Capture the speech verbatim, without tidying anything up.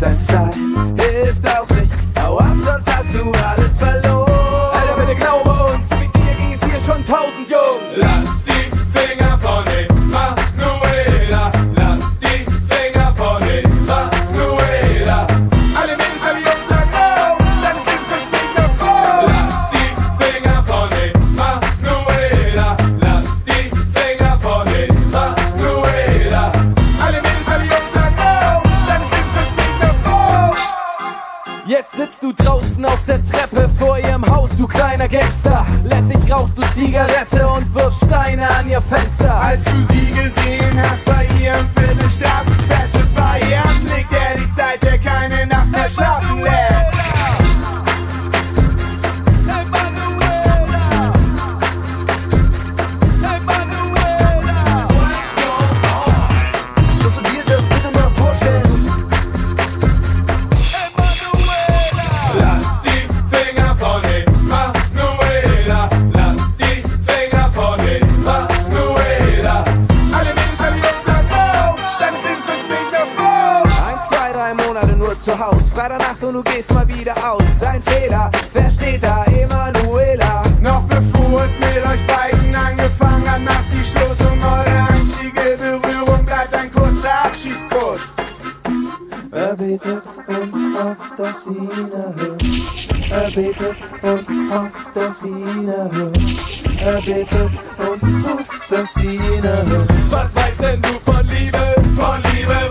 dein Style hilft auch nicht. Hau ab, sonst hast du alles verloren. Alter, bitte glaube uns, mit dir ging es hier schon tausend Jungs. Lass die Finger von den Manuela, lass die Finger von den Manuela. Alle Mädels, alle Jungs sagen oh, dann ist es fürs nicht mehr froh. Lass die Finger von den Manuela, lass die Finger von den Manuela. Alle Mädels, alle Jungs sagen oh, dann ist es fürs nicht mehr froh. Jetzt sitzt du draußen auf der Treppe vor ihrem Haus, du kleiner Gangster. Lässig rauchst du Zigarette und wirfst Steine an ihr Fenster. Als du sie gesehen hast bei ihrem Viertelstraßenfest, es war ihr Anblick, der dich seither keine Nacht mehr schlafen lässt. Hey Manuela, hey Manuela, kannst du dir das bitte mal vorstellen? Hey Manuela, Lass die Finger von den Manuela, lass die Finger von den Manuela. Alle Mädels, alle Jungs sagen oh, dann ist es fürs nicht mehr froh. ein, zwei, drei Monate nur zu Haus, Freitagnacht und du gehst mal wieder aus. Ein Fehler, wer steht da? Emanuela. Noch bevor es mit euch beiden angefangen hat, macht sie Schluss und eure einzige Berührung bleibt ein kurzer Abschiedskuss. Er betet und hofft, dass sie ihn erhört. Er betet und hofft, dass sie ihn erhört. Er betet und hofft, dass sie ihn erhört. Was weißt denn du von Liebe, von Liebe?